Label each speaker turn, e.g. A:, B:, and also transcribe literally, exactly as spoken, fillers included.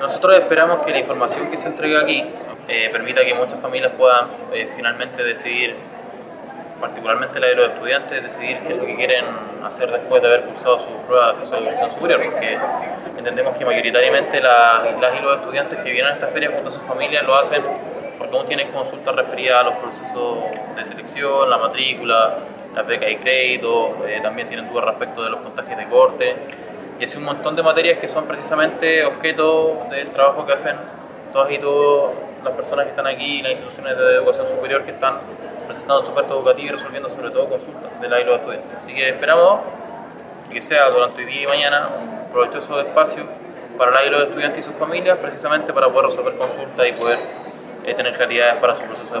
A: Nosotros esperamos que la información que se entrega aquí eh, permita que muchas familias puedan eh, finalmente decidir, particularmente la de los estudiantes, decidir qué es lo que quieren hacer después de haber cursado su prueba de acceso a la educación superior, porque entendemos que mayoritariamente las, las y los estudiantes que vienen a esta feria junto a sus familias lo hacen porque aún tienen consultas referidas a los procesos de selección, la matrícula, la beca y crédito, eh, también tienen dudas respecto de los puntajes de corte, y así un montón de materias que son precisamente objeto del trabajo que hacen todas y todas las personas que están aquí, las instituciones de educación superior que están presentando su oferta educativa y resolviendo sobre todo consultas de la y los estudiantes. Así que esperamos que sea durante hoy día y mañana un provechoso espacio para la y los estudiantes y sus familias, precisamente para poder resolver consultas y poder eh, tener claridades para su proceso de